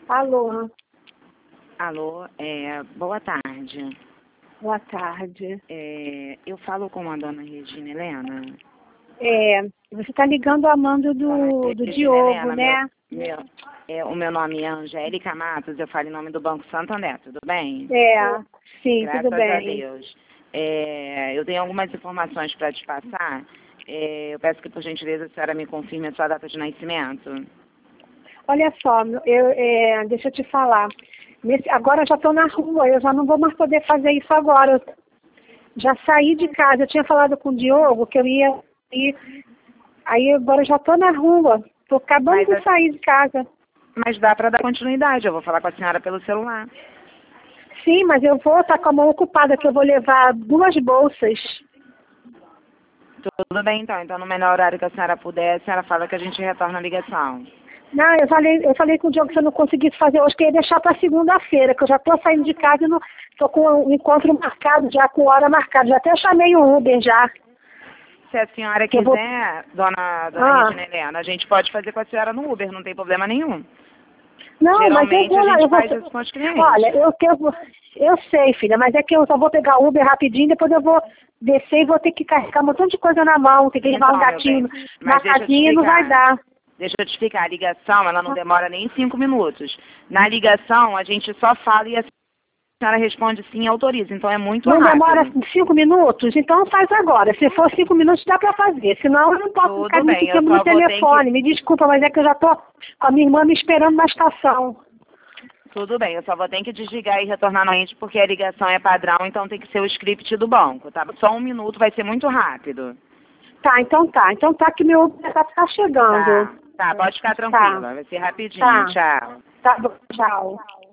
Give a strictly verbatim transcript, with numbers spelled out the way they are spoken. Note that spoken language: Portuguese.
Alô, Alô, é, boa tarde. boa tarde. É, eu falo com a dona Regina Helena. É, você está ligando a mando do, do Regina Diogo, Helena, né? Meu, meu, é, o meu nome é Angélica Matos, eu falo em nome do Banco Santander, tudo bem? É, sim, Graças tudo a bem. Deus. É, eu tenho algumas informações para te passar. É, eu peço que, por gentileza, a senhora me confirme a sua data de nascimento. Olha só, eu, é, deixa eu te falar. Nesse, agora eu já estou na rua, eu já não vou mais poder fazer isso agora. Eu já saí de casa, eu tinha falado com o Diogo que eu ia ir. Aí agora eu já estou na rua, estou acabando Mas, de a- sair de casa. mas dá para dar continuidade, eu vou falar com a senhora pelo celular. Sim, mas eu vou estar com a mão ocupada, que eu vou levar duas bolsas. Tudo bem, então. Então, no menor horário que a senhora puder, a senhora fala que a gente retorna a ligação. Não, eu falei, eu falei com o Diogo que se eu não conseguisse fazer hoje, que eu ia deixar para segunda-feira, que eu já estou saindo de casa e estou com um encontro marcado, já com hora marcada. Já até chamei o Uber já. Se a senhora Que eu vou... quiser, dona, dona Ah, Regina Helena, a gente pode fazer com a senhora no Uber, não tem problema nenhum. não, mas eu Geralmente vou a lá, gente eu vou... faz isso com os Olha, clientes. eu, eu, vou- eu sei, filha, mas é que eu só vou pegar o Uber rapidinho, depois eu vou descer e vou ter que carregar um montão de coisa na mão, ter que levar um Então, meu gatinho bem, na mas deixa eu te casinha e não vai explicar. dar. Deixa eu te explicar, a ligação, ela não demora nem cinco minutos. Na ligação, a gente só fala e a senhora responde sim e autoriza. Então, é muito Não demora rápido. cinco minutos? Então faz agora. Se for cinco minutos, dá para fazer. Senão eu não posso ficar Tudo muito bem, eu tempo no só vou ter telefone. que... Me desculpa, mas é que eu já estou com a minha irmã me esperando na estação. Tudo bem, eu só vou ter que desligar e retornar novamente porque a ligação é padrão, então tem que ser o script do banco, tá? Só um minuto, vai ser muito rápido. Tá, então tá. Então tá que meu Uber tá, tá chegando. Tá, tá, pode ficar Tá, tranquila, vai ser rapidinho, tá. tchau. Tá bom, tchau.